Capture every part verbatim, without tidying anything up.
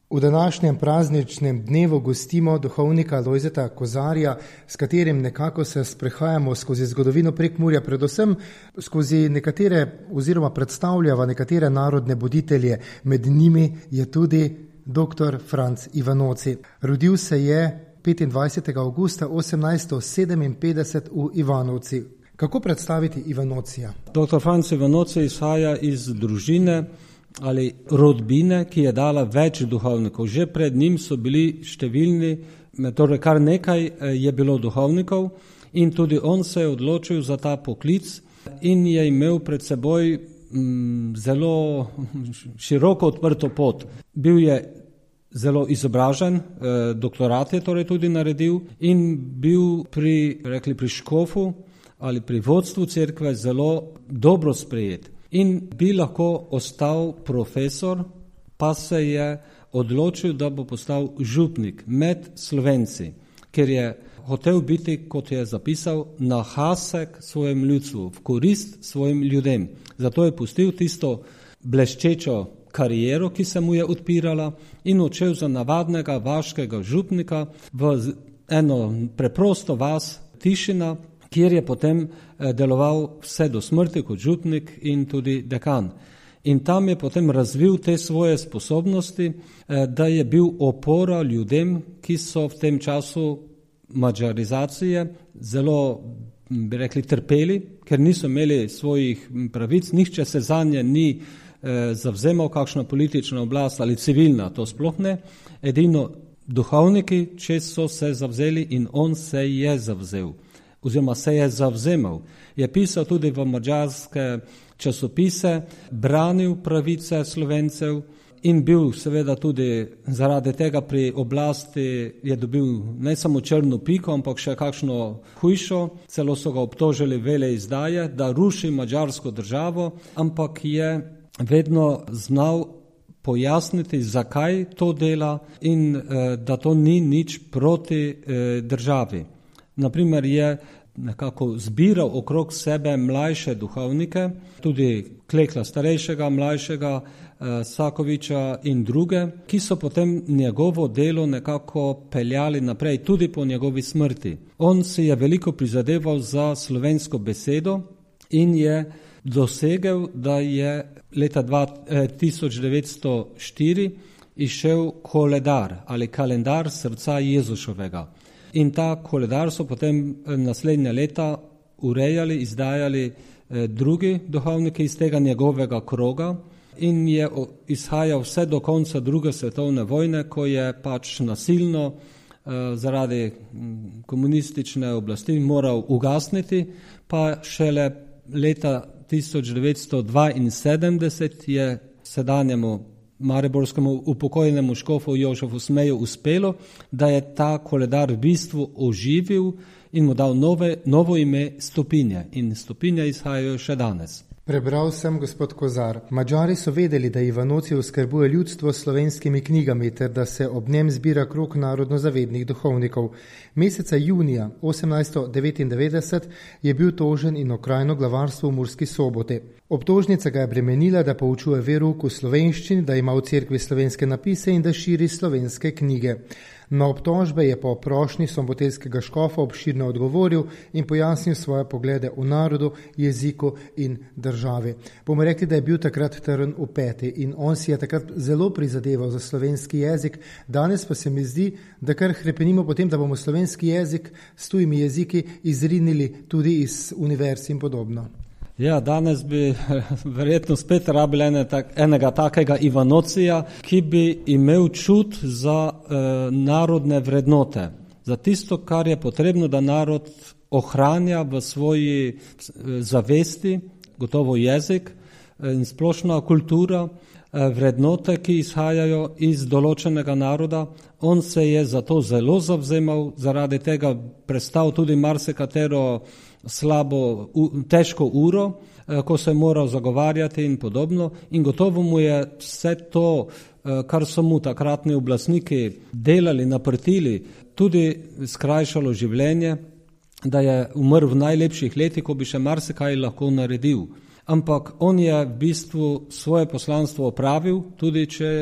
V današnjem prazničnem dnevu gostimo duhovnika Lojzeta Kozarja, s katerim nekako se sprehajamo skozi zgodovino Prekmurja, predvsem skozi nekatere oziroma predstavljava nekatere narodne voditelje. Med njimi je tudi doktor Franc Ivanoci. Rodil se je petindvajsetega avgusta osemnajststo sedeminpetdeset v Ivanovci. Kako predstaviti Ivanocija? doktor Franc Ivanoci izhaja iz družine ali rodbine, ki je dala več duhovnikov. Že pred njim so bili številni, torej kar nekaj je bilo duhovnikov in tudi on se je odločil za ta poklic in je imel pred seboj m, zelo široko odprto pot. Bil je zelo izobražen, doktorat je torej tudi naredil in bil pri, rekli, pri škofu ali pri vodstvu cerkve zelo dobro sprejet. In bi lahko ostal profesor, pa se je odločil, da bo postal župnik med Slovenci, ker je hotel biti, kot je zapisal, nahasek svojem ljudstvu, v korist svojim ljudem. Zato je pustil tisto bleščečo kariero, ki se mu je odpirala, in odšel za navadnega vaškega župnika v eno preprosto vas Tišina, kjer je potem deloval vse do smrti kot župnik in tudi dekan. In tam je potem razvil te svoje sposobnosti, da je bil opora ljudem, ki so v tem času mađarizacije zelo, bi rekli, trpeli, ker niso imeli svojih pravic, nihče se zanje ni zavzemal, kakšna politična oblast ali civilna, to sploh ne. Edino duhovniki, če so se zavzeli, in on se je zavzel oziroma se je zavzemal. Je pisal tudi v mađarske časopise, branil pravice Slovencev in bil seveda tudi zaradi tega pri oblasti, je dobil ne samo črno piko, ampak še kakšno hujšo, celo so ga obtožili veleizdaje, da ruši mađarsko državo, ampak je vedno znal pojasniti, zakaj to dela in eh, da to ni nič proti eh, državi. Naprimer je nekako zbiral okrog sebe mlajše duhovnike, tudi Klekla starejšega, mlajšega, eh, Sakoviča in druge, ki so potem njegovo delo nekako peljali naprej, tudi po njegovi smrti. On si je veliko prizadeval za slovensko besedo in je dosegel, da je leta tisoč devetsto štiri izšel koledar ali kalendar srca Jezušovega. In ta koledar so potem naslednja leta urejali, izdajali eh, drugi duhovniki iz tega njegovega kroga in je izhajal vse do konca druge svetovne vojne, ko je pač nasilno eh, zaradi komunistične oblasti moral ugasniti, pa šele leta tisoč devetsto dvainsedemdeset je sedanjemu mariborskemu upokojenemu škofu Jožefu Smeju uspelo, da je ta koledar v bistvu oživil in mu dal nove, novo ime Stopinje. In Stopinje izhajajo še danes. Prebral sem, gospod Kozar, Mađari so vedeli, da Ivanoci oskrbuje ljudstvo s slovenskimi knjigami ter da se ob njem zbira krog narodnozavednih duhovnikov. Meseca junija osemnajststo devetindevetdeset je bil tožen in okrajno glavarstvo v Murski Soboti. Obtožnica ga je bremenila, da poučuje verouk v slovenščini, da ima v cerkvi slovenske napise in da širi slovenske knjige. Na obtožbe je po prošnji soboteljskega škofa obširno odgovoril in pojasnil svoje poglede v narodu, jeziku in državi. Bomo rekli, da je bil takrat trn v peti in on si je takrat zelo prizadeval za slovenski jezik. Danes pa se mi zdi, da kar hrepenimo potem, da bomo slovenski jezik s tujimi jeziki izrinili tudi iz univerz in podobno. Ja, danes bi verjetno spet rabili ene, tak, enega takega Ivanocija, ki bi imel čut za eh, narodne vrednote, za tisto, kar je potrebno, da narod ohranja v svoji eh, zavesti, gotovo jezik eh, in splošna kultura, eh, vrednote, ki izhajajo iz določenega naroda. On se je za to zelo zavzemal, zaradi tega prestal tudi marsikatero slabo, težko uro, ko se je moral zagovarjati in podobno. In gotovo mu je vse to, kar so mu takratni oblastniki delali, naprtili, tudi skrajšalo življenje, da je umrl v najlepših letih, ko bi še marsikaj lahko naredil. Ampak on je v bistvu svoje poslanstvo opravil, tudi če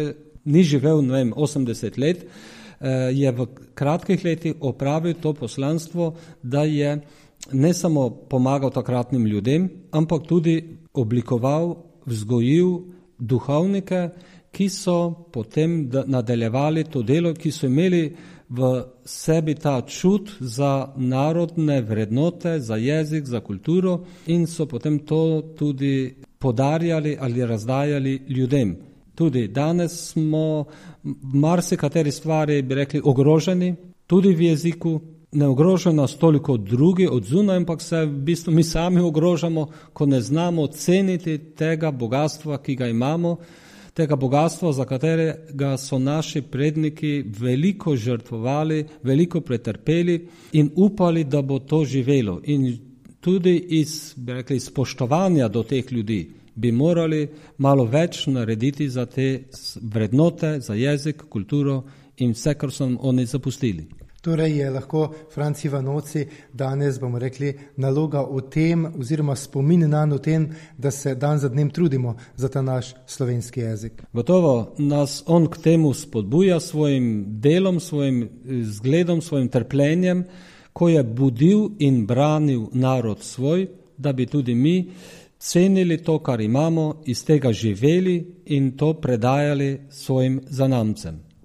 ni živel, ne vem, osemdeset let, je v kratkih letih opravil to poslanstvo, da je ne samo pomagal takratnim ljudem, ampak tudi oblikoval, vzgojil duhovnike, ki so potem nadaljevali to delo, ki so imeli v sebi ta čut za narodne vrednote, za jezik, za kulturo in so potem to tudi podarjali ali razdajali ljudem. Tudi danes smo v marsikateri stvari, bi rekli, ogroženi, tudi v jeziku, ne ogrožajo nas toliko drugi od zunaj, ampak se v bistvu mi sami ogrožamo, ko ne znamo ceniti tega bogatstva, ki ga imamo, tega bogatstva, za katerega so naši predniki veliko žrtvovali, veliko pretrpeli in upali, da bo to živelo. In tudi iz, bi rekli, spoštovanja do teh ljudi bi morali malo več narediti za te vrednote, za jezik, kulturo in vse, kar so nam oni zapustili. Torej je lahko Franci Vanoci danes, bomo rekli, naloga v tem oziroma spomin na v tem, da se dan za dnem trudimo za ta naš slovenski jezik. Gotovo nas on k temu spodbuja svojim delom, svojim zgledom, svojim trpljenjem, ko je budil in branil narod svoj, da bi tudi mi cenili to, kar imamo, iz tega živeli in to predajali svojim zanamcem.